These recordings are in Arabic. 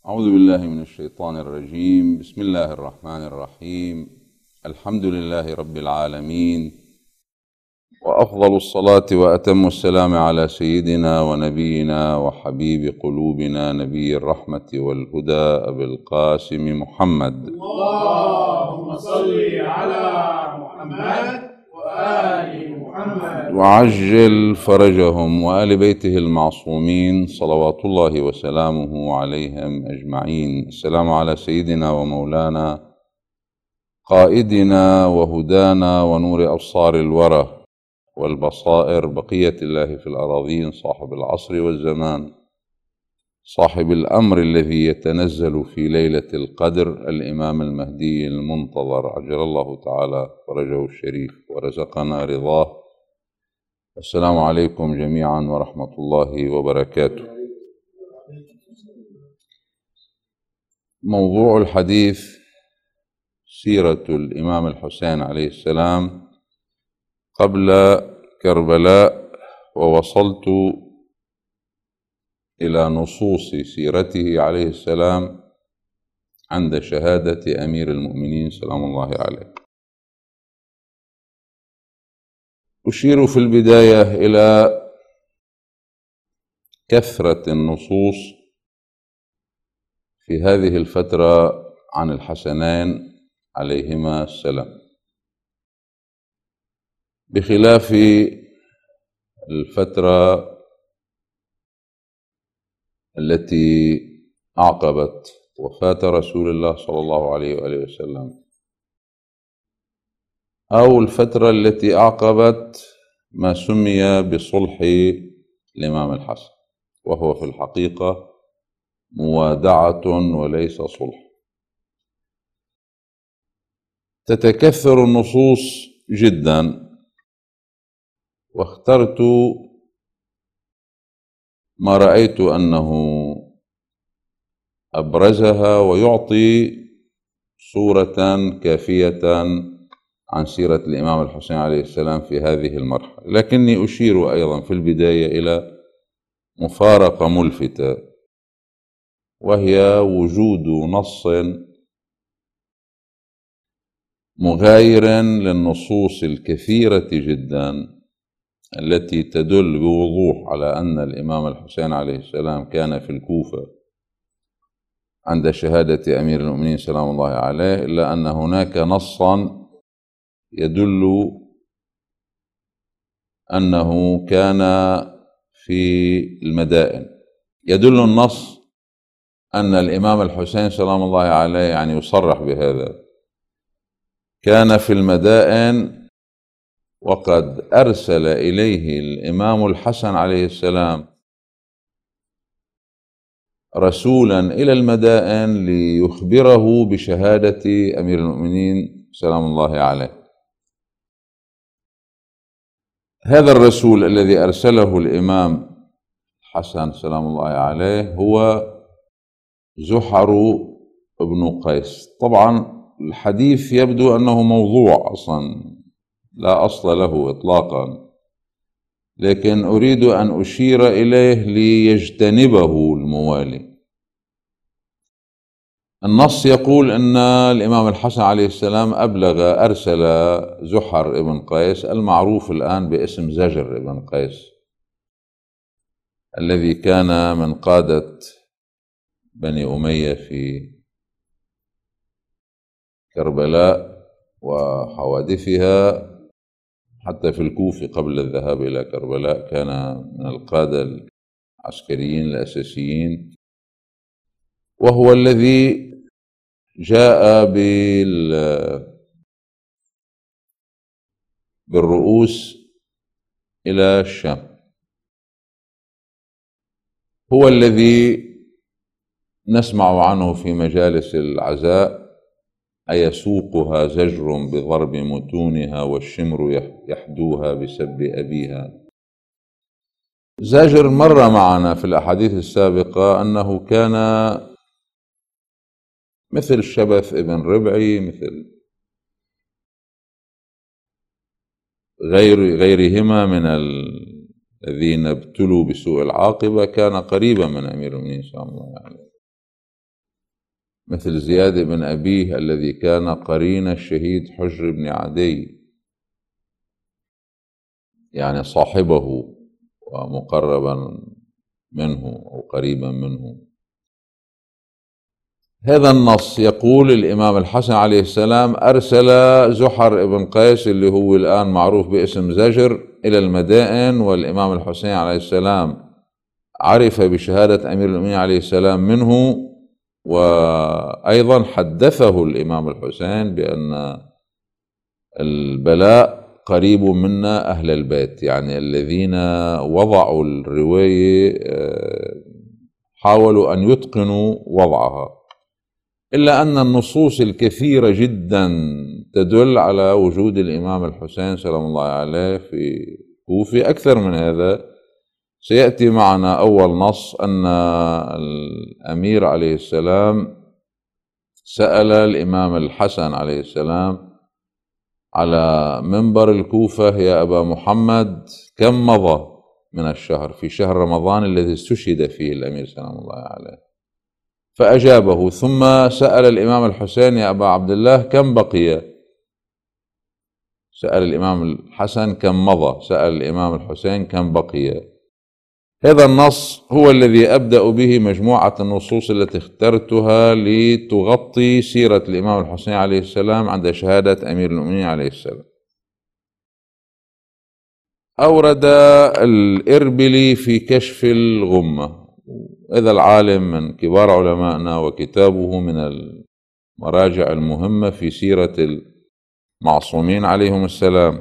أعوذ بالله من الشيطان الرجيم. بسم الله الرحمن الرحيم. الحمد لله رب العالمين، وأفضل الصلاة وأتم السلام على سيدنا ونبينا وحبيب قلوبنا نبي الرحمة والهدى أبي القاسم محمد. اللهم صل على محمد وآل محمد وعجل فرجهم وآل بيته المعصومين صلوات الله وسلامه عليهم أجمعين. السلام على سيدنا ومولانا قائدنا وهدانا ونور أبصار الورى والبصائر، بقية الله في الأراضين، صاحب العصر والزمان، صاحب الأمر الذي يتنزل في ليلة القدر، الإمام المهدي المنتظر عجل الله تعالى فرجه الشريف ورزقنا رضاه. السلام عليكم جميعا ورحمة الله وبركاته. موضوع الحديث سيرة الإمام الحسين عليه السلام قبل كربلاء، ووصلت إلى نصوص سيرته عليه السلام عند شهادة أمير المؤمنين سلام الله عليه. أشير في البداية إلى كثرة النصوص في هذه الفترة عن الحسنين عليهما السلام، بخلاف الفترة التي أعقبت وفاة رسول الله صلى الله عليه وآله وسلم، أو الفترة التي أعقبت ما سمي بصلح الإمام الحسن، وهو في الحقيقة موادعة وليس صلح. تتكثر النصوص جدا، واخترت ما رأيت أنه أبرزها ويعطي صورة كافية عن سيرة الإمام الحسين عليه السلام في هذه المرحلة. لكني أشير أيضا في البداية إلى مفارقة ملفتة، وهي وجود نص مغاير للنصوص الكثيرة جدا التي تدل بوضوح على أن الإمام الحسين عليه السلام كان في الكوفة عند شهادة أمير المؤمنين سلام الله عليه، إلا أن هناك نصا يدل أنه كان في المدائن. يدل النص أن الإمام الحسين سلام الله عليه، يعني يصرح بهذا، كان في المدائن، وقد أرسل إليه الإمام الحسن عليه السلام رسولا إلى المدائن ليخبره بشهادة أمير المؤمنين سلام الله عليه. هذا الرسول الذي أرسله الإمام حسن سلام الله عليه هو زحر بن قيس. طبعا الحديث يبدو أنه موضوع أصلا لا أصل له إطلاقا، لكن أريد أن أشير إليه ليجتنبه الموالي. النص يقول أن الإمام الحسن عليه السلام أرسل زحر بن قيس المعروف الآن باسم زجر بن قيس، الذي كان من قادة بني أمية في كربلاء وحوادثها، حتى في الكوفة قبل الذهاب إلى كربلاء كان من القادة العسكريين الأساسيين، وهو الذي جاء بالرؤوس إلى الشام. هو الذي نسمع عنه في مجالس العزاء: أيسوقها زجر بضرب متونها والشمر يحدوها بسب أبيها. زاجر مر معنا في الأحاديث السابقة أنه كان مثل شبث ابن ربعي، مثل غيرهما من الذين ابتلوا بسوء العاقبة، كان قريبا من أمير المؤمنين صلى الله عليه وسلم. مثل زياد بن أبيه الذي كان قرين الشهيد حجر بن عدي، يعني صاحبه ومقربا منه أو قريبا منه. هذا النص يقول الإمام الحسن عليه السلام أرسل زحر بن قيس اللي هو الآن معروف باسم زجر إلى المدائن، والإمام الحسين عليه السلام عرف بشهادة أمير المؤمنين عليه السلام منه، وأيضا حدثه الإمام الحسين بأن البلاء قريب منا أهل البيت، يعني الذين وضعوا الرواية حاولوا أن يتقنوا وضعها، إلا أن النصوص الكثيرة جدا تدل على وجود الإمام الحسين سلام الله عليه في كوفة. أكثر من هذا سيأتي معنا أول نص أن الأمير عليه السلام سأل الإمام الحسن عليه السلام على منبر الكوفة: يا أبا محمد، كم مضى من الشهر في شهر رمضان الذي استشهد فيه الأمير سلام الله عليه؟ فأجابه. ثم سأل الإمام الحسين: يا أبا عبد الله، كم بقي؟ سأل الإمام الحسن كم مضى، سأل الإمام الحسين كم بقي. هذا النص هو الذي أبدأ به مجموعة النصوص التي اخترتها لتغطي سيرة الإمام الحسين عليه السلام عند شهادة أمير المؤمنين عليه السلام. أورد الإربلي في كشف الغمة، هذا العالم من كبار علمائنا وكتابه من المراجع المهمة في سيرة المعصومين عليهم السلام،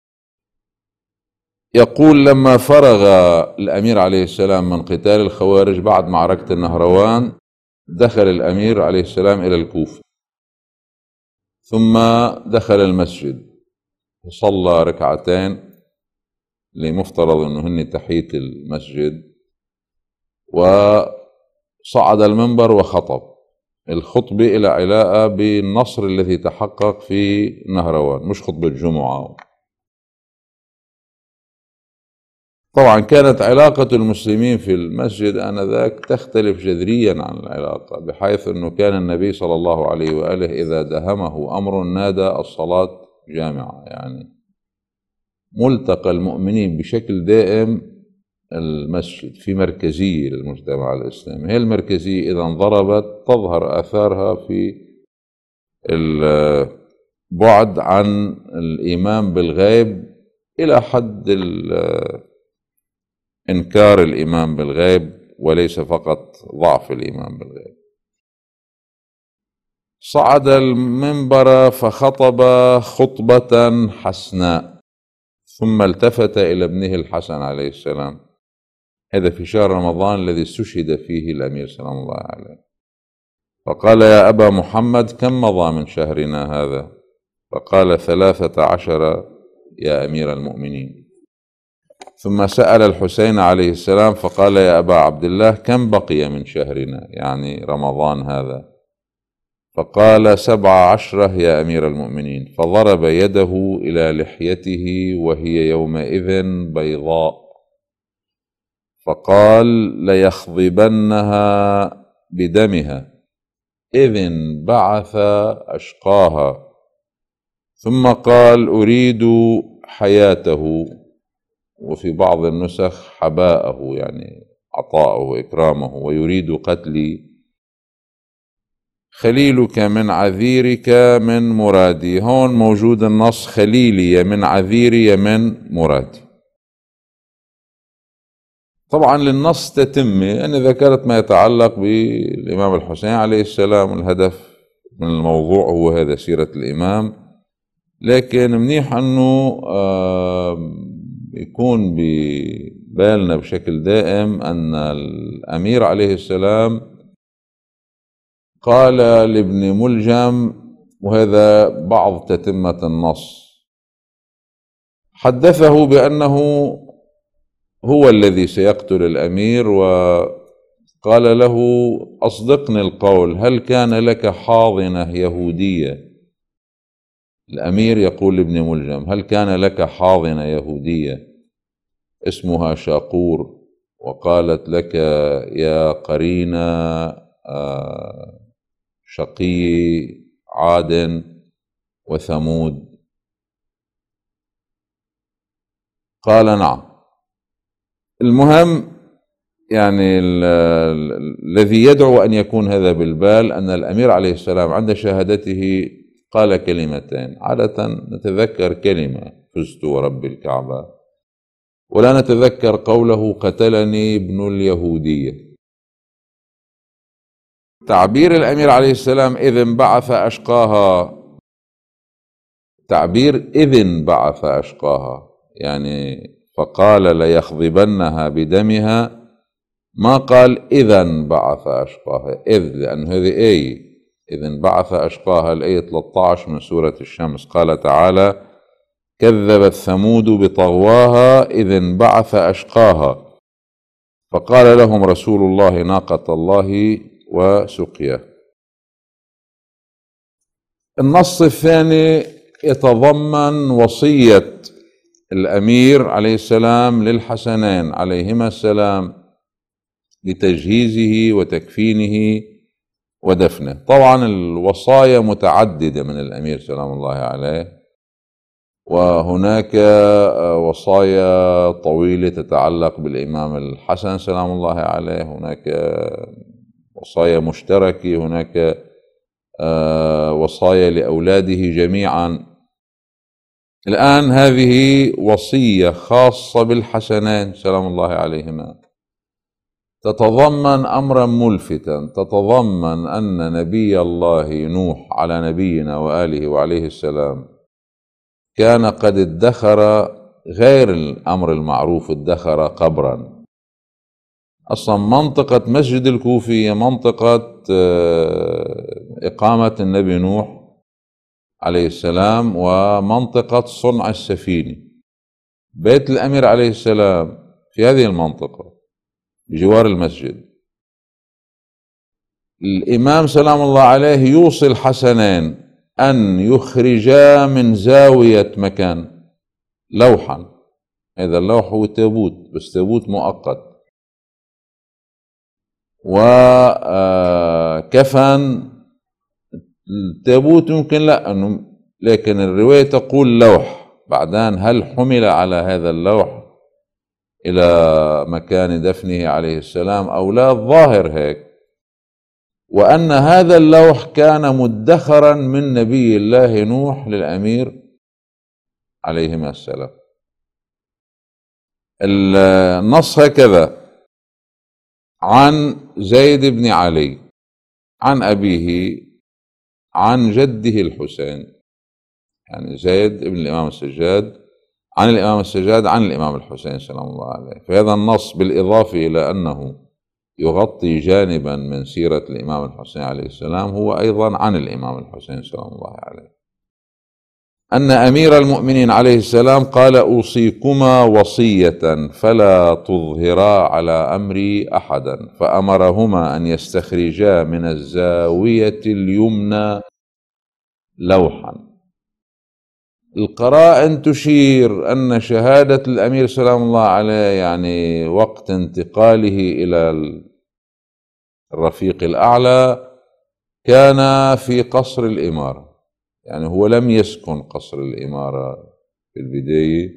يقول: لما فرغ الأمير عليه السلام من قتال الخوارج بعد معركة النهروان، دخل الأمير عليه السلام إلى الكوفة، ثم دخل المسجد وصلى ركعتين لمفترض أنه هن تحية المسجد، وصعد المنبر وخطب الخطبة إلى علاقة بالنصر الذي تحقق في نهروان، مش خطبة جمعة. طبعا كانت علاقة المسلمين في المسجد آنذاك تختلف جذريا عن العلاقة، بحيث أنه كان النبي صلى الله عليه وآله إذا دهمه أمر نادى الصلاة جامعة، يعني ملتقى المؤمنين بشكل دائم المسجد، في مركزية للمجتمع الإسلامي. هي المركزية إذا انضربت تظهر آثارها في البعد عن الإيمان بالغيب إلى حد إنكار الإيمان بالغيب، وليس فقط ضعف الإيمان بالغيب. صعد المنبر فخطب خطبة حسناء، ثم التفت إلى ابنه الحسن عليه السلام، هذا في شهر رمضان الذي استشهد فيه الأمير سلام الله عليه، فقال: يا أبا محمد، كم مضى من شهرنا هذا؟ فقال: 13 يا أمير المؤمنين. ثم سأل الحسين عليه السلام فقال: يا أبا عبد الله، كم بقي من شهرنا، يعني رمضان هذا؟ فقال: 17 يا أمير المؤمنين. فضرب يده إلى لحيته وهي يومئذ بيضاء، فقال: ليخضبنها بدمها إذ انبعث أشقاها. ثم قال: أريد حياته، وفي بعض النسخ حباءه، يعني عطاءه وإكرامه، ويريد قتلي. خليلك من عذيرك من مرادي، هون موجود النص خليلي من عذيري من مرادي. طبعا للنص تتمة أن ذكرت ما يتعلق بالإمام الحسين عليه السلام، الهدف من الموضوع هو هذا سيرة الإمام، لكن منيح أنه يكون ببالنا بشكل دائم أن الأمير عليه السلام قال لابن ملجم، وهذا بعض تتمة النص، حدثه بأنه هو الذي سيقتل الأمير، وقال له: أصدقني القول، هل كان لك حاضنة يهودية؟ الأمير يقول لابن ملجم: هل كان لك حاضنة يهودية اسمها شاقور، وقالت لك يا قرين شقي عاد وثمود؟ قال نعم. المهم يعني الذي يدعو أن يكون هذا بالبال أن الأمير عليه السلام عند شهادته قال كلمتين. عادة نتذكر كلمة: فزت ورب الكعبة، ولا نتذكر قوله: قتلني ابن اليهودية. تعبير الأمير عليه السلام: إذ انبعث أشقاها، تعبير إذ انبعث أشقاها، يعني فقال ليخضبنها بدمها، ما قال إذا انبعث أشقاها. إذ، لأن هذه آية، إذ انبعث أشقاها، الآية 13 من سورة الشمس. قال تعالى: كذبت ثمود بطغواها إذ انبعث أشقاها فقال لهم رسول الله ناقة الله وسقياه. النص الثاني يتضمن وصية الأمير عليه السلام للحسنين عليهما السلام لتجهيزه وتكفينه ودفنه. طبعا الوصايا متعددة من الأمير سلام الله عليه، وهناك وصايا طويلة تتعلق بالإمام الحسن سلام الله عليه، هناك وصايا مشتركة، هناك وصايا لأولاده جميعا. الآن هذه وصية خاصة بالحسنين سلام الله عليهما، تتضمن أمرا ملفتا، تتضمن أن نبي الله نوح على نبينا وآله وعليه السلام كان قد ادخر، غير الأمر المعروف، ادخر قبرا. أصلا منطقة مسجد الكوفية منطقة إقامة النبي نوح عليه السلام ومنطقة صنع السفينة. بيت الأمير عليه السلام في هذه المنطقة بجوار المسجد. الإمام سلام الله عليه يوصي الحسنين أن يخرجا من زاوية مكان لوحا. هذا اللوح هو تابوت، بس تابوت مؤقت، وكفن. التابوت يمكن لا أنه، لكن الرواية تقول لوح. بعدين هل حمل على هذا اللوح إلى مكان دفنه عليه السلام أو لا؟ الظاهر هيك. وأن هذا اللوح كان مدخرا من نبي الله نوح للأمير عليهما السلام. النص هكذا: عن زيد بن علي عن أبيه عن جده الحسين، يعني زيد بن الإمام السجاد عن الإمام السجاد عن الإمام الحسين سلام الله عليه. فهذا النص بالإضافة إلى أنه يغطي جانبا من سيرة الإمام الحسين عليه السلام، هو أيضا عن الإمام الحسين سلام الله عليه، أن أمير المؤمنين عليه السلام قال: أوصيكما وصية فلا تظهرا على أمري أحدا، فأمرهما أن يستخرجا من الزاوية اليمنى لوحا. القرائن تشير أن شهادة الأمير سلام الله عليه يعني وقت انتقاله إلى الرفيق الأعلى كان في قصر الإمارة، يعني هو لم يسكن قصر الإمارة في البداية،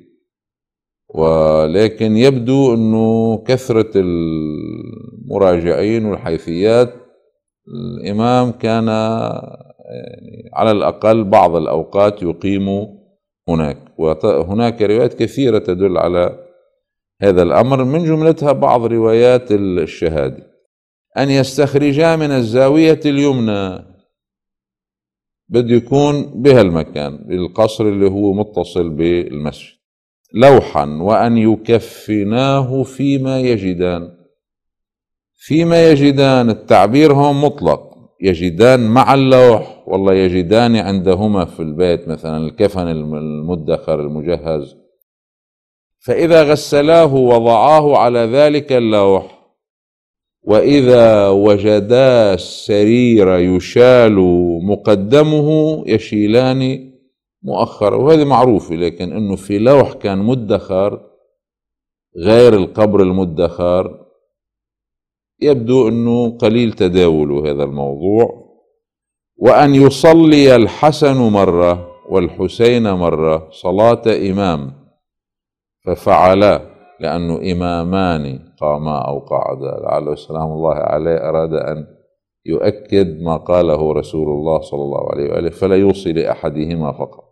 ولكن يبدو أنه كثرة المراجعين والحيثيات الإمام كان يعني على الأقل بعض الأوقات يقيم هناك. وهناك روايات كثيرة تدل على هذا الأمر، من جملتها بعض روايات الشهادة. أن يستخرجا من الزاوية اليمنى بده يكون بهالمكان القصر اللي هو متصل بالمسجد لوحا، وأن يكفناه فيما يجدان. فيما يجدان التعبير هون مطلق، يجدان مع اللوح والله يجدان عندهما في البيت مثلا الكفن المدخر المجهز، فإذا غسلاه وضعاه على ذلك اللوح، وإذا وجدا السرير يشال مقدمه يشيلان مؤخرا. وهذا معروف، لكن أنه في لوح كان مدخر غير القبر المدخر يبدو أنه قليل تداول هذا الموضوع. وأن يصلي الحسن مرة والحسين مرة صلاة إمام، ففعلا، لأنه إمامان قاما أو قعدا، لعله سلام الله عليه أراد أن يؤكد ما قاله رسول الله صلى الله عليه وآله، فلا يوصي لأحدهما فقط.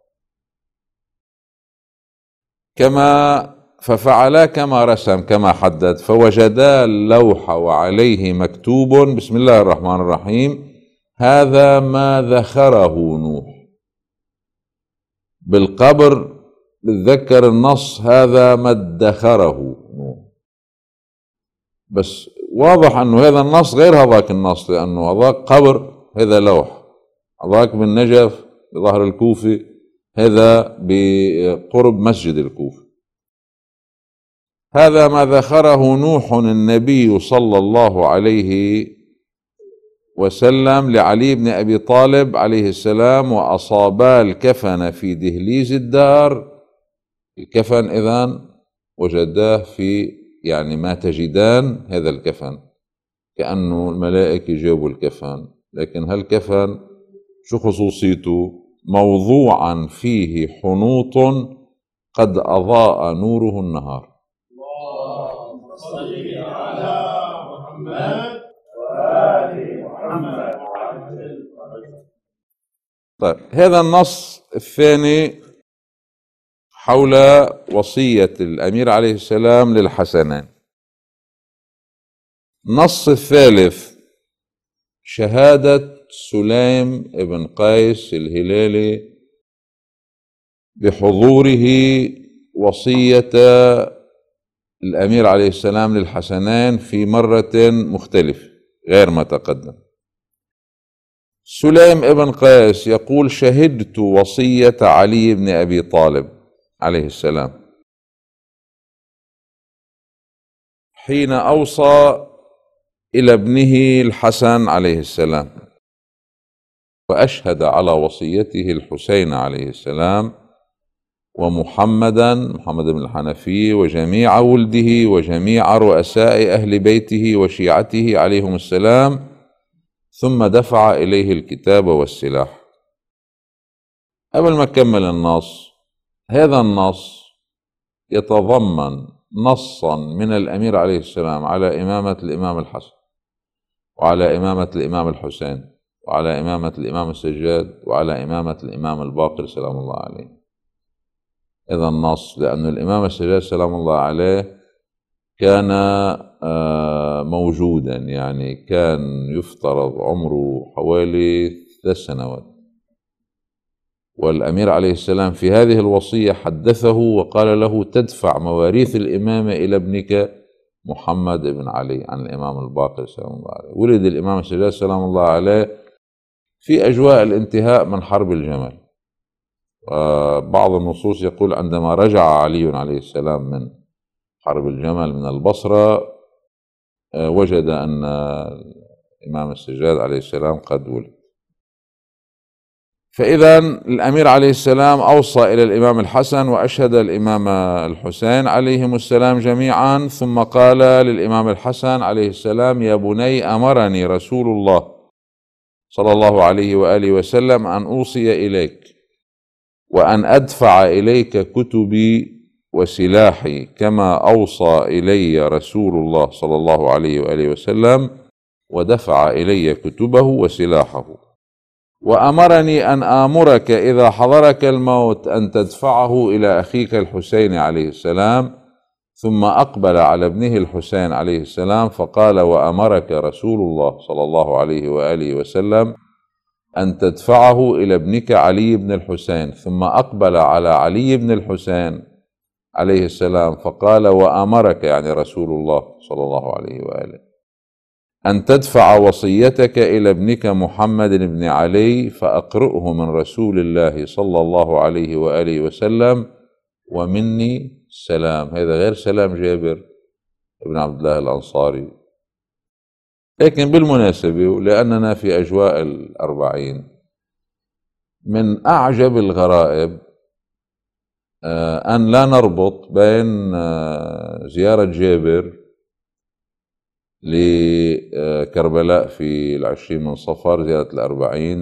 ففعلا كما رسم كما حدد، فوجدا اللوح وعليه مكتوب بسم الله الرحمن الرحيم هذا ما ذخره نوح. بالقبر بتذكر النص هذا ما ادخره نوح، بس واضح انه هذا النص غير هذاك النص، لانه هذاك قبر، هذا لوح، هذاك بالنجف بظهر الكوفة، هذا بقرب مسجد الكوفة. هذا ما ذخره نوح النبي صلى الله عليه وسلم لعلي بن أبي طالب عليه السلام، وأصابا الكفن في دهليز الدار. الكفن إذن وجداه في، يعني ما تجدان هذا الكفن، كأنه الملائكة جابوا الكفن، لكن هالكفن شو خصوصيته؟ موضوعا فيه حنوط قد أضاء نوره النهار. اللهم صل على محمد وآل محمد. طيب، هذا النص الثاني حول وصية الأمير عليه السلام للحسنين. النص الثالث شهادة سليم بن قيس الهلالي بحضوره وصية الأمير عليه السلام للحسنين في مرة مختلفة غير ما تقدم. سليم بن قيس يقول شهدت وصية علي بن أبي طالب عليه السلام حين أوصى إلى ابنه الحسن عليه السلام، وأشهد على وصيته الحسين عليه السلام محمد بن الحنفي وجميع ولده وجميع رؤساء أهل بيته وشيعته عليهم السلام، ثم دفع إليه الكتاب والسلاح. قبل ما أكمل النص، هذا النص يتضمن نصا من الأمير عليه السلام على إمامة الإمام الحسن، وعلى إمامة الإمام الحسين، وعلى إمامة الإمام السجاد، وعلى إمامة الإمام الباقر سلام الله عليه. إذا النص، لأن الإمام السجاد سلام الله عليه كان موجودا، يعني كان يفترض عمره حوالي 3 سنوات، والأمير عليه السلام في هذه الوصية حدثه وقال له تدفع مواريث الإمامة إلى ابنك محمد بن علي عن الإمام الباقر سلام الله عليه. ولد الإمام السجاد سلام الله عليه في أجواء الانتهاء من حرب الجمل، وبعض النصوص يقول عندما رجع علي عليه السلام من حرب الجمل من البصرة وجد أن الإمام السجاد عليه السلام قد ولد. فإذا الأمير عليه السلام أوصى إلى الإمام الحسن وأشهد الإمام الحسين عليهم السلام جميعا، ثم قال للإمام الحسن عليه السلام يا بني أمرني رسول الله صلى الله عليه وآله وسلم أن أوصي إليك وأن أدفع إليك كتبي وسلاحي كما أوصى إلي رسول الله صلى الله عليه وآله وسلم، ودفع إلي كتبه وسلاحه. وأمرني أن آمرك إذا حضرك الموت أن تدفعه إلى أخيك الحسين عليه السلام. ثم أقبل على ابنه الحسين عليه السلام فقال وأمرك رسول الله صلى الله عليه وآله وسلم أن تدفعه إلى ابنك علي بن الحسين. ثم أقبل على علي بن الحسين عليه السلام فقال وأمرك، يعني رسول الله صلى الله عليه وآله، أن تدفع وصيتك إلى ابنك محمد بن علي فأقرئه من رسول الله صلى الله عليه وآله وسلم ومني السلام. هذا غير سلام جابر بن عبد الله الأنصاري. لكن بالمناسبة، لأننا في أجواء 40، من أعجب الغرائب أن لا نربط بين زيارة جابر لكربلاء في 20 من صفر، زيارة 40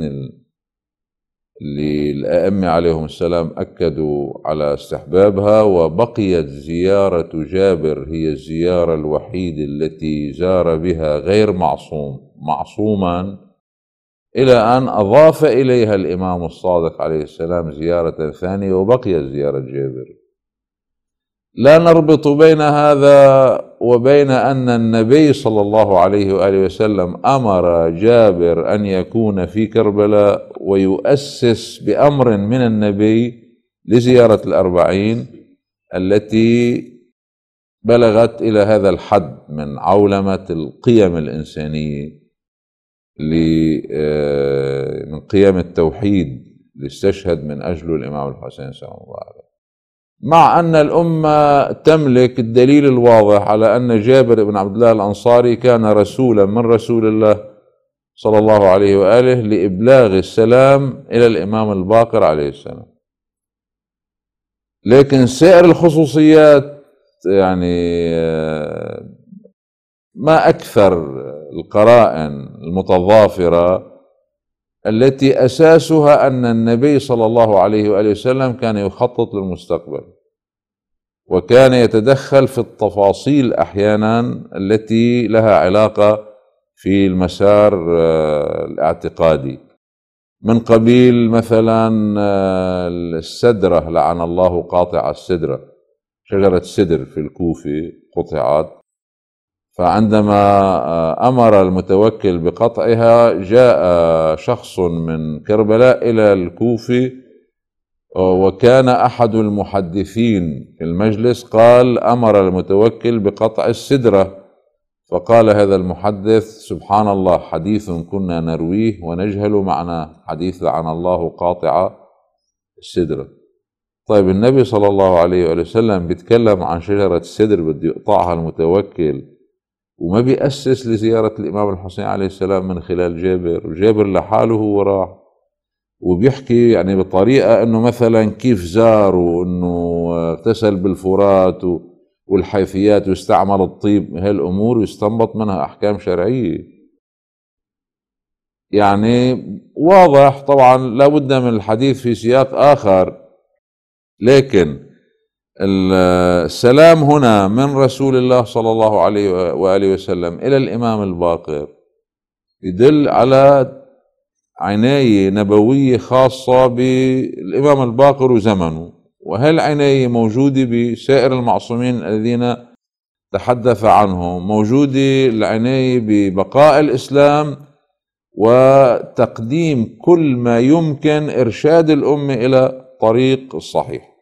اللي الأئمة عليهم السلام أكدوا على استحبابها. وبقيت زيارة جابر هي الزيارة الوحيدة التي زار بها غير معصوما، إلى أن أضاف إليها الإمام الصادق عليه السلام زيارة ثانية، وبقيت زيارة جابر. لا نربط بين هذا وبين أن النبي صلى الله عليه وآله وسلم أمر جابر أن يكون في كربلاء، ويؤسس بأمر من النبي لزيارة 40 التي بلغت إلى هذا الحد من عولمة القيم الإنسانية، من قيم التوحيد اللي استشهد من أجله الإمام الحسين سلام الله عليه. مع أن الأمة تملك الدليل الواضح على أن جابر بن عبد الله الأنصاري كان رسولا من رسول الله صلى الله عليه وآله لإبلاغ السلام إلى الإمام الباقر عليه السلام. لكن سائر الخصوصيات يعني ما أكثر القرائن المتضافرة التي أساسها أن النبي صلى الله عليه وآله وسلم كان يخطط للمستقبل، وكان يتدخل في التفاصيل أحيانا التي لها علاقة في المسار الاعتقادي، من قبيل مثلا السدرة، لعن الله قاطع السدرة، شجرة سدر في الكوفة قطعت، فعندما أمر المتوكل بقطعها جاء شخص من كربلاء إلى الكوفة، وكان أحد المحدثين في المجلس قال أمر المتوكل بقطع السدرة، فقال هذا المحدث سبحان الله، حديث كنا نرويه ونجهل معناه، حديث لعن الله قاطع السدرة. طيب النبي صلى الله عليه وسلم بيتكلم عن شجرة السدر بده يقطعها المتوكل، وما بيأسس لزيارة الإمام الحسين عليه السلام من خلال جابر، وجابر لحاله هو راح وبيحكي يعني بطريقة أنه مثلا كيف زار، وأنه اغتسل بالفرات والحيثيات واستعمل الطيب، هالأمور يستنبط منها أحكام شرعية. يعني واضح طبعا لابد من الحديث في سياق آخر، لكن السلام هنا من رسول الله صلى الله عليه وآله وسلم إلى الإمام الباقر يدل على عناية نبوية خاصة بالإمام الباقر وزمنه، وهالعناية موجودة بسائر المعصومين الذين تحدث عنهم، موجودة العناية ببقاء الإسلام وتقديم كل ما يمكن إرشاد الأمة إلى الطريق الصحيح.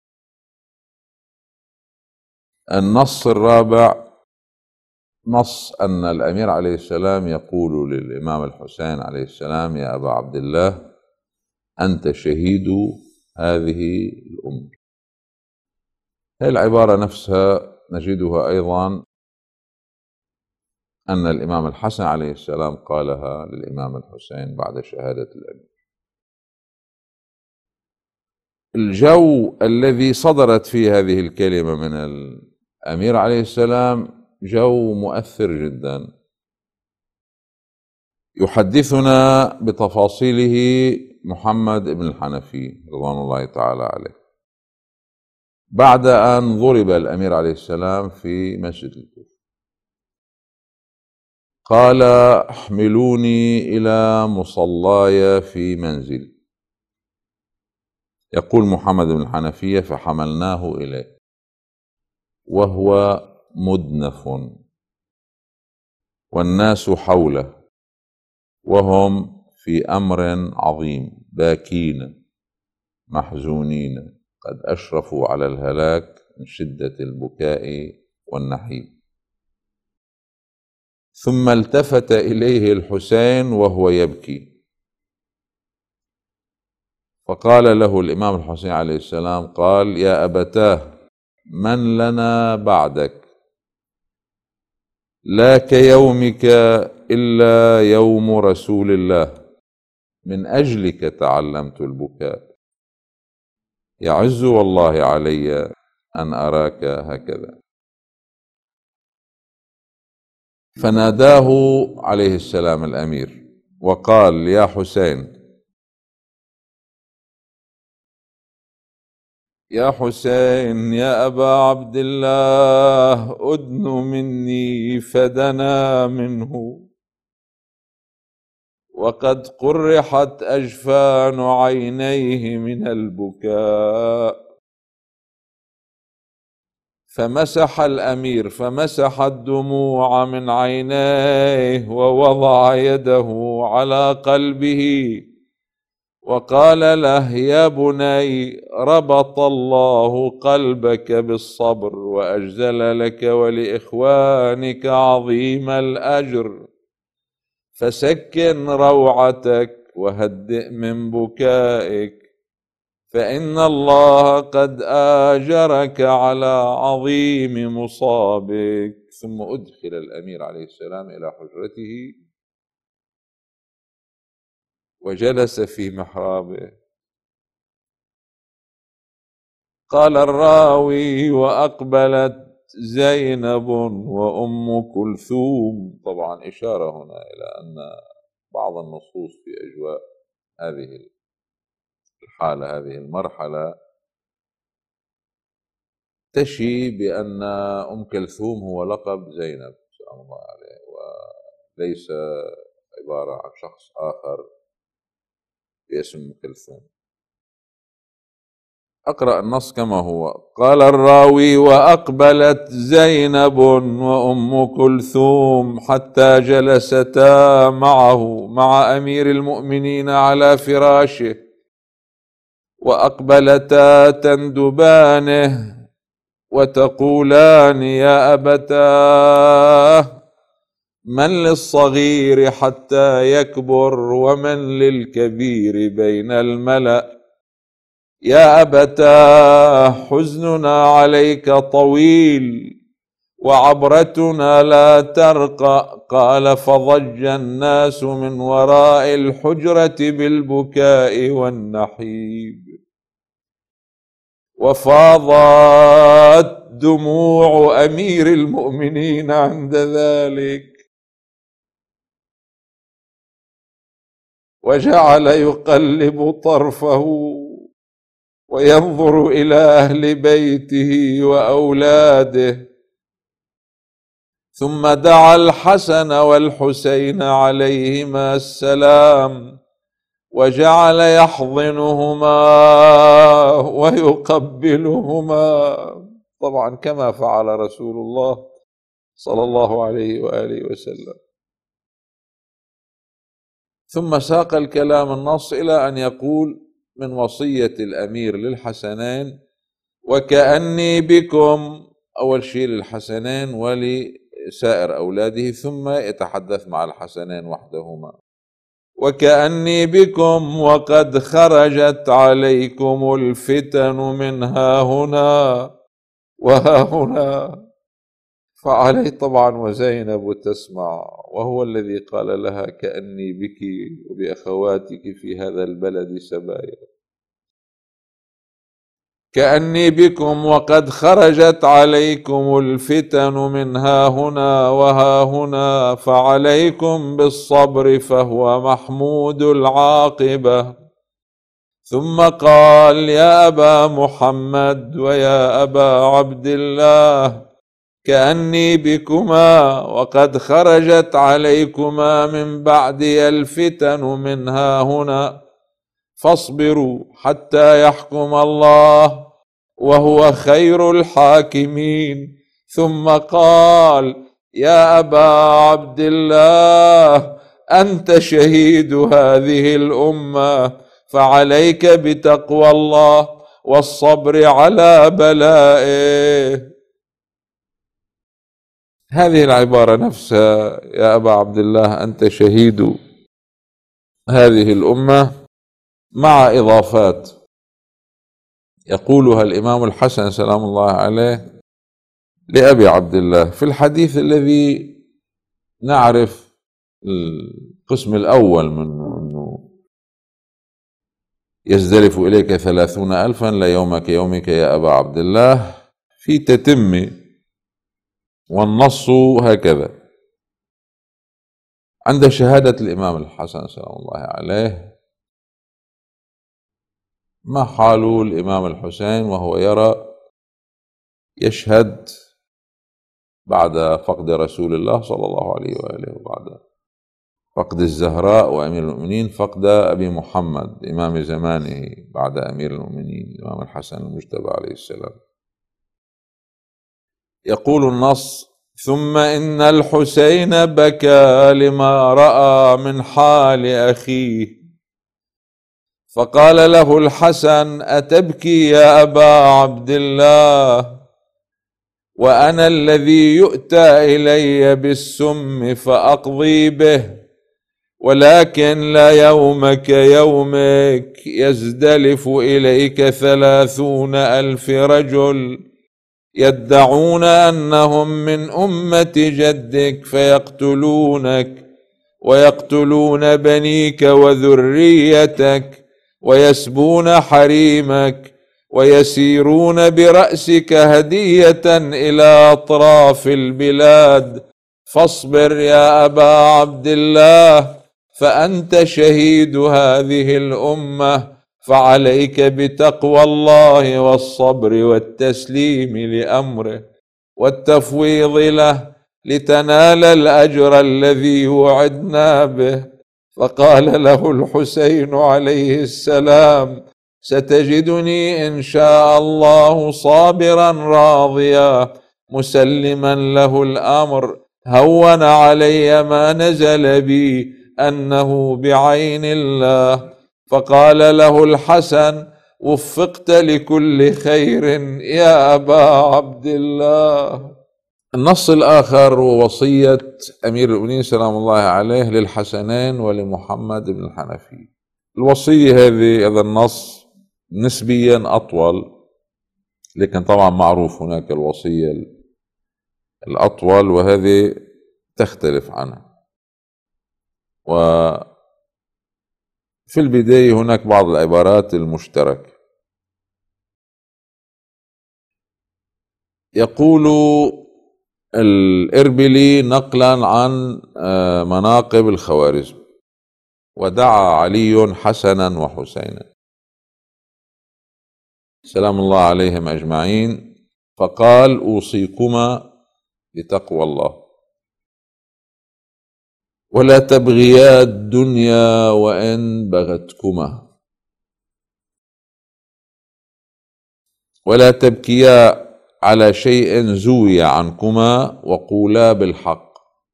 النص الرابع نص أن الأمير عليه السلام يقول للإمام الحسين عليه السلام: يا أبا عبد الله، أنت شهيد هذه الأمة. هذه العبارة نفسها نجدها أيضا أن الإمام الحسن عليه السلام قالها للإمام الحسين بعد شهادة الأمير. الجو الذي صدرت فيه هذه الكلمة من الأمير عليه السلام جو مؤثر جدا، يحدثنا بتفاصيله محمد بن الحنفي رضوان الله تعالى عليه، بعد أن ضرب الأمير عليه السلام في مسجد الكوفة. قال: احملوني إلى مصلاي في منزل. يقول محمد بن الحنفية: فحملناه إليه وهو مدنف والناس حوله وهم في أمر عظيم، باكين محزونين قد أشرفوا على الهلاك من شدة البكاء والنحيب. ثم التفت إليه الحسين وهو يبكي، فقال له الإمام الحسين عليه السلام قال: يا أبتاه، من لنا بعدك؟ لا كيومك إلا يوم رسول الله، من أجلك تعلمت البكاء، يعز والله علي أن أراك هكذا. فناداه عليه السلام الأمير وقال: يا حسين، يا حسين، يا أبا عبد الله، أدن مني. فدنا منه وقد قرحت أجفان عينيه من البكاء. فمسح الأمير الدموع من عينيه ووضع يده على قلبه وقال له: يا بني، ربط الله قلبك بالصبر وأجزل لك ولإخوانك عظيم الأجر، فسكن روعتك وهدئ من بكائك، فإن الله قد آجرك على عظيم مصابك. ثم أدخل الأمير عليه السلام إلى حجرته وجلس في محرابه. قال الراوي: وأقبلت زينب وأم كلثوم. طبعا إشارة هنا إلى أن بعض النصوص في أجواء هذه الحالة، هذه المرحلة، تشي بأن أم كلثوم هو لقب زينب سلام الله عليه، وليس عبارة عن شخص آخر باسم أم كلثوم. أقرأ النص كما هو. قال الراوي: وأقبلت زينب وأم كلثوم حتى جلستا معه مع أمير المؤمنين على فراشه، وأقبلتا تندبانه وتقولان: يا أبتاه، من للصغير حتى يكبر ومن للكبير بين الملأ؟ يا أبتاه، حزننا عليك طويل وعبرتنا لا ترقى. قال: فضج الناس من وراء الحجرة بالبكاء والنحيب، وفاضت دموع أمير المؤمنين عند ذلك، وجعل يقلب طرفه وينظر إلى أهل بيته وأولاده، ثم دعا الحسن والحسين عليهما السلام وجعل يحضنهما ويقبلهما، طبعا كما فعل رسول الله صلى الله عليه وآله وسلم. ثم ساق الكلام النص إلى أن يقول: من وصية الأمير للحسنين: وكأني بكم. أول شيء للحسنين ولسائر أولاده، ثم يتحدث مع الحسنين وحدهما: وكأني بكم وقد خرجت عليكم الفتن من ها هنا وها هنا. فعليه طبعا وزينب تسمع، وهو الذي قال لها: كأني بك وبأخواتك في هذا البلد سبايا. كأني بكم وقد خرجت عليكم الفتن من ها هنا وها هنا، فعليكم بالصبر فهو محمود العاقبة. ثم قال: يا أبا محمد ويا أبا عبد الله، كأني بكما وقد خرجت عليكما من بعدي الفتن من ها هنا، فاصبروا حتى يحكم الله وهو خير الحاكمين. ثم قال: يا أبا عبد الله، أنت شهيد هذه الأمة، فعليك بتقوى الله والصبر على بلائه. هذه العبارة نفسها: يا أبا عبد الله، أنت شهيد هذه الأمة، مع إضافات يقولها الإمام الحسن سلام الله عليه لأبي عبد الله في الحديث الذي نعرف القسم الأول منه، أنه يزدلف إليك 30,000 لا يوم كيومك يا أبا عبد الله، في تتمة، والنص هكذا: عند شهادة الإمام الحسن سلام الله عليه، ما حال الإمام الحسين وهو يرى يشهد بعد فقد رسول الله صلى الله عليه وآله، وبعد فقد الزهراء وأمير المؤمنين، فقد أبي محمد إمام زمانه بعد أمير المؤمنين الإمام الحسن المجتبى عليه السلام. يقول النص: ثم إن الحسين بكى لما رأى من حال أخيه، فقال له الحسن: أتبكي يا أبا عبد الله؟ وأنا الذي يؤتى إلي بالسم فأقضي به، ولكن لا يومك يومك يزدلف إليك 30,000 رجل يدعون أنهم من أمة جدك فيقتلونك ويقتلون بنيك وذريتك ويسبون حريمك ويسيرون برأسك هدية إلى أطراف البلاد، فاصبر يا أبا عبد الله، فأنت شهيد هذه الأمة، فعليك بتقوى الله والصبر والتسليم لأمره والتفويض له لتنال الأجر الذي وعدنا به. فقال له الحسين عليه السلام: ستجدني إن شاء الله صابرا راضيا مسلما له الأمر، هون علي ما نزل بي أنه بعين الله. فقال له الحسن: وفقت لكل خير يا أبا عبد الله. النص الآخر ووصية أمير المؤمنين سلام الله عليه للحسنين ولمحمد بن الحنفي. الوصية هذا النص نسبيا أطول، لكن طبعا معروف هناك الوصية الأطول وهذه تختلف عنها. وفي البداية هناك بعض العبارات المشتركة. يقول الإربلي نقلا عن مناقب الخوارزم: ودعا علي حسنا وحسينا سلام الله عليهم أجمعين، فقال: أوصيكما بتقوى الله، ولا تبغيا الدنيا وإن بغتكما، ولا تبكيا على شيء زوي عنكما، وقولا بالحق،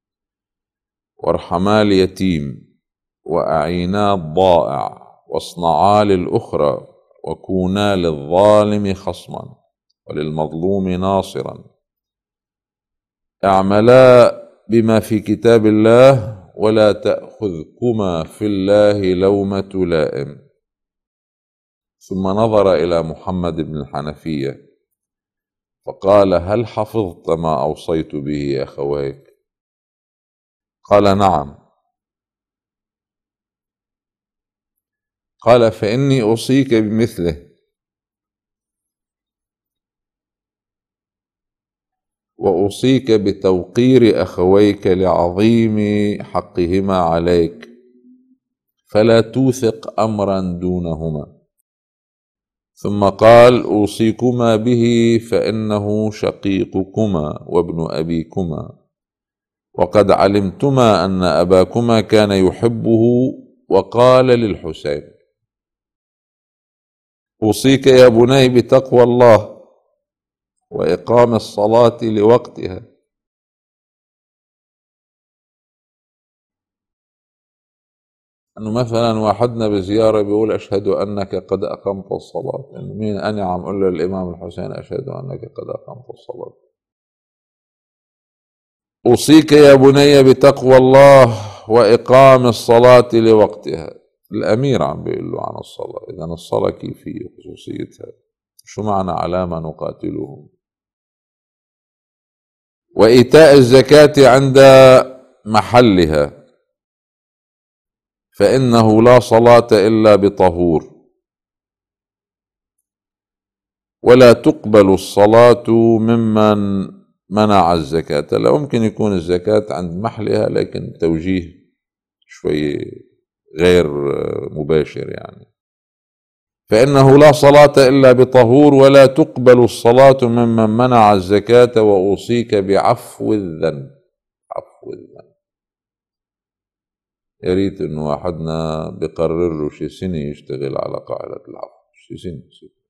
وارحما اليتيم، وأعينا الضائع، واصنعا للأخرى، وكونا للظالم خصما وللمظلوم ناصرا، اعملا بما في كتاب الله، ولا تأخذكما في الله لومة لائم. ثم نظر إلى محمد بن الحنفية فقال: هل حفظت ما أوصيت به أخويك؟ قال: نعم. قال: فإني أوصيك بمثله، وأوصيك بتوقير أخويك لعظيم حقهما عليك، فلا توثق أمرا دونهما. ثم قال: أوصيكما به، فإنه شقيقكما وابن أبيكما، وقد علمتما أن أباكما كان يحبه. وقال للحسين: أوصيك يا بني بتقوى الله وإقام الصلاة لوقتها. أنه مثلا واحدنا بزيارة بيقول: أشهد أنك قد أقمت الصلاة، يعني مين أنعم قل له الإمام الحسين: أشهد أنك قد أقمت الصلاة. أوصيك يا بني بتقوى الله وإقام الصلاة لوقتها. الأمير عم بيقول له عن الصلاة، إذن الصلاة كيفية خصوصيتها، شو معنى على ما نقاتلهم. وإيتاء الزكاة عند محلها، فإنه لا صلاة إلا بطهور، ولا تقبل الصلاة ممن منع الزكاة. لا يمكن يكون الزكاة عند محلها، لكن توجيه شوي غير مباشر يعني. فإنه لا صلاة إلا بطهور، ولا تقبل الصلاة ممن منع الزكاة، وأوصيك بعفو الذنب. عفو الذنب. يا ريت إنه واحدنا بقرر له شي سنة يشتغل على قاعدة العفو، شي سنة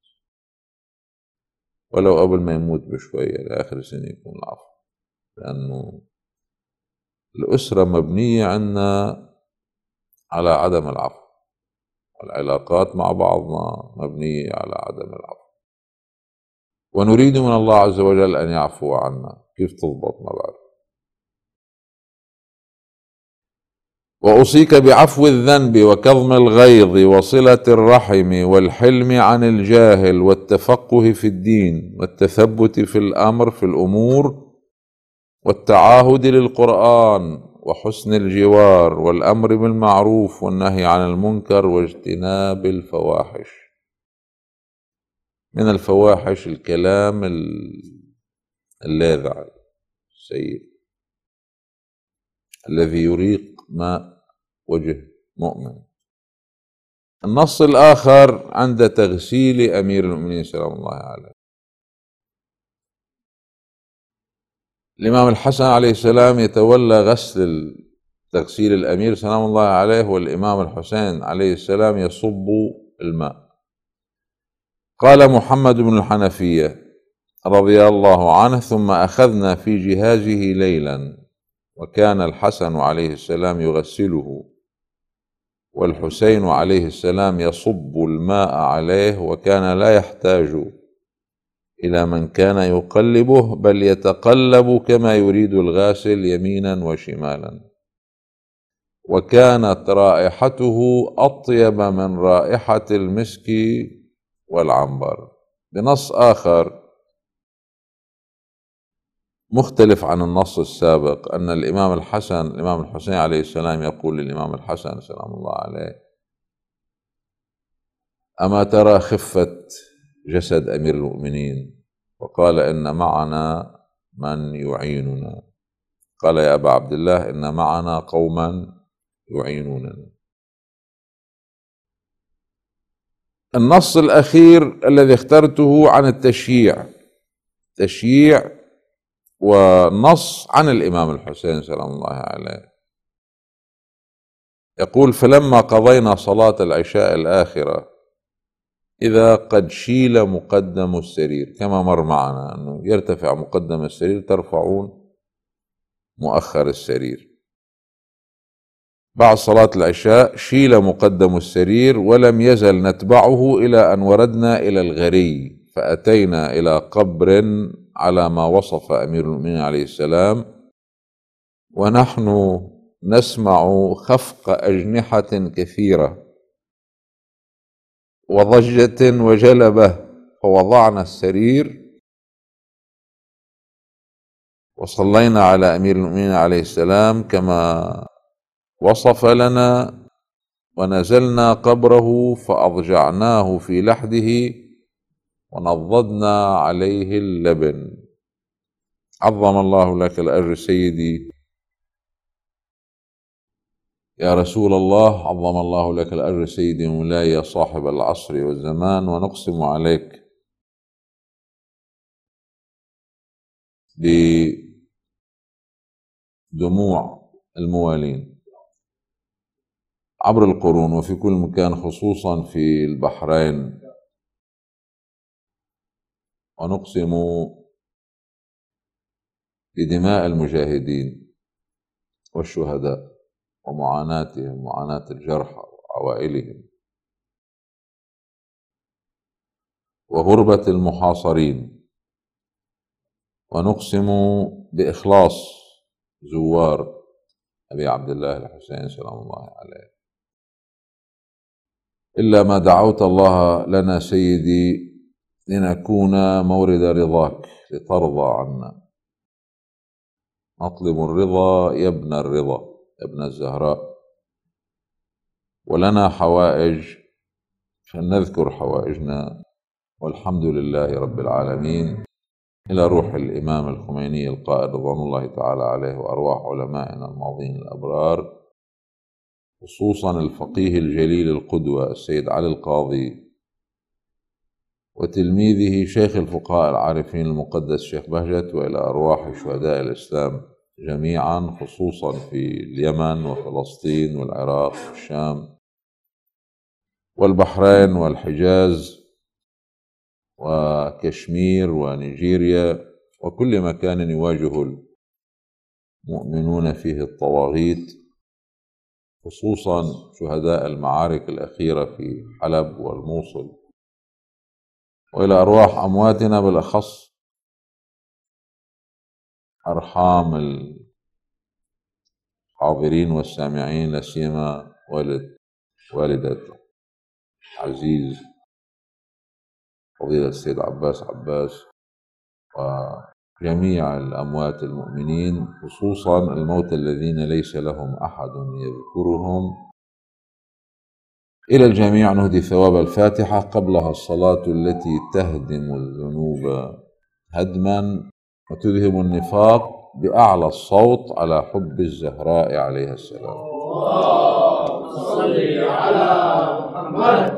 ولو قبل ما يموت بشوية لآخر سنة يكون العفو، لأنه الأسرة مبنية عنا على عدم العفو، العلاقات مع بعضنا مبنية على عدم العفو، ونريد من الله عز وجل أن يعفو عنا. كيف تضبط؟ ما بعرف. وأوصيك بعفو الذنب وكظم الغيظ وصلة الرحم والحلم عن الجاهل والتفقه في الدين والتثبت في الأمور والتعاهد للقرآن وحسن الجوار والأمر بالمعروف والنهي عن المنكر واجتناب الفواحش. من الفواحش الكلام اللاذع السيء الذي يريق ماء وجه مؤمن. النص الآخر عند تغسيل أمير المؤمنين سلام الله عليه. الإمام الحسن عليه السلام يتولى غسل تغسيل الأمير سلام الله عليه، والإمام الحسين عليه السلام يصب الماء. قال محمد بن الحنفية رضي الله عنه: ثم أخذنا في جهازه ليلا، وكان الحسن عليه السلام يغسله، والحسين عليه السلام يصب الماء عليه، وكان لا يحتاج إلى من كان يقلبه، بل يتقلب كما يريد الغاسل يمينا وشمالا، وكانت رائحته أطيب من رائحة المسك والعنبر. بنص آخر مختلف عن النص السابق، أن الإمام الحسين عليه السلام يقول للإمام الحسن سلام الله عليه: أما ترى خفة جسد أمير المؤمنين؟ وقال: إن معنا من يعيننا. قال: يا أبا عبد الله، إن معنا قوما يعينوننا. النص الأخير الذي اخترته عن تشييع ونص عن الإمام الحسين سلام الله عليه. يقول: فلما قضينا صلاة العشاء الآخرة، إذا قد شيل مقدم السرير، كما مر معنا أنه يرتفع مقدم السرير، ترفعون مؤخر السرير. بعد صلاة العشاء شيل مقدم السرير، ولم يزل نتبعه إلى أن وردنا إلى الغري، فأتينا إلى قبر على ما وصف أمير المؤمنين عليه السلام، ونحن نسمع خفق أجنحة كثيرة وضجة وجلبة، فوضعنا السرير وصلينا على أمير المؤمنين عليه السلام كما وصف لنا، ونزلنا قبره فأضجعناه في لحده ونضدنا عليه اللبن. عظم الله لك الأجر سيدي يا رسول الله، عظم الله لك الأجر سيدي مولاي يا صاحب العصر والزمان، ونقسم عليك بدموع الموالين عبر القرون وفي كل مكان، خصوصا في البحرين، ونقسم بدماء المجاهدين والشهداء ومعاناتهم، معاناة الجرحى وعوائلهم، وغربة المحاصرين، ونقسم بإخلاص زوار أبي عبد الله الحسين سلام الله عليه، إلا ما دعوت الله لنا سيدي لنكون مورد رضاك لترضى عنا. نطلب الرضا يا ابن الرضا، يا ابن الزهراء، ولنا حوائج فلنذكر حوائجنا، والحمد لله رب العالمين. إلى روح الإمام الخميني القائد رضوان الله تعالى عليه، وأرواح علمائنا الماضين الأبرار، خصوصا الفقيه الجليل القدوة السيد علي القاضي، وتلميذه شيخ الفقهاء العارفين المقدس شيخ بهجت، وإلى أرواح شهداء الإسلام جميعا، خصوصا في اليمن وفلسطين والعراق والشام والبحرين والحجاز وكشمير ونيجيريا وكل مكان يواجه المؤمنون فيه الطواغيت، خصوصا شهداء المعارك الأخيرة في حلب والموصل، وإلى أرواح أمواتنا بالأخص أرحام الحاضرين والسامعين، لا سيما والدة عزيز فضيلة السيد عباس وجميع الأموات المؤمنين، خصوصا الموتى الذين ليس لهم أحد يذكرهم. إلى الجميع نهدي ثواب الفاتحة قبلها الصلاة التي تهدم الذنوب هدما وتذهب النفاق بأعلى الصوت على حب الزهراء عليها السلام. اللهم صل على محمد